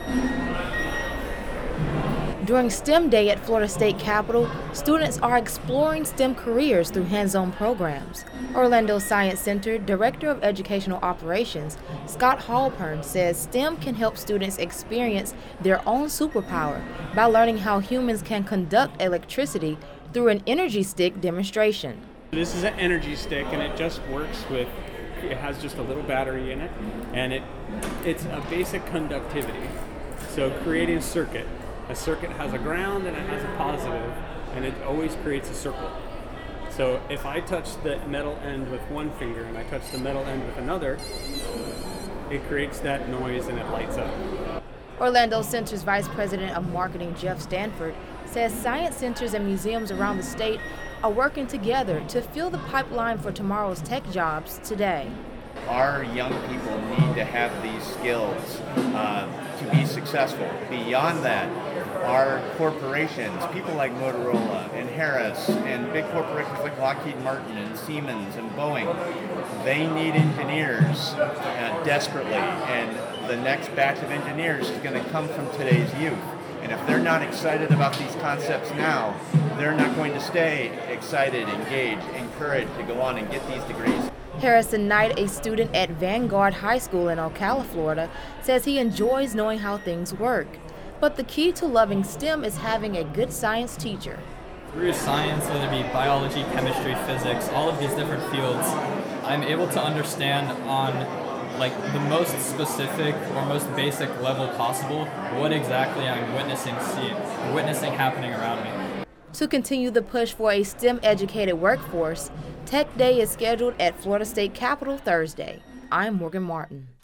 During STEM Day at Florida State Capitol, students are exploring STEM careers through hands-on programs. Orlando Science Center Director of Educational Operations, Scott Halpern, says STEM can help students experience their own superpower by learning how humans can conduct electricity through an energy stick demonstration. This is an energy stick, and it just works with, it has just a little battery in it, and it's a basic conductivity. So creating a circuit has a ground and it has a positive, and it always creates a circle. So if I touch the metal end with one finger and I touch the metal end with another, it creates that noise and it lights up. Orlando Center's Vice President of Marketing, Jeff Stanford, says science centers and museums around the state are working together to fill the pipeline for tomorrow's tech jobs today. Our young people need to have these skills to be successful. Beyond that, our corporations, people like Motorola and Harris and big corporations like Lockheed Martin and Siemens and Boeing, they need engineers desperately, and the next batch of engineers is going to come from today's youth. And if they're not excited about these concepts now, they're not going to stay excited, engaged, encouraged to go on and get these degrees. Harrison Knight, a student at Vanguard High School in Ocala, Florida, says he enjoys knowing how things work. But the key to loving STEM is having a good science teacher. Through science, whether it be biology, chemistry, physics, all of these different fields, I'm able to understand on the most specific or most basic level possible what exactly I'm witnessing happening around me. To continue the push for a STEM-educated workforce, Tech Day is scheduled at Florida State Capitol Thursday. I'm Morgan Martin.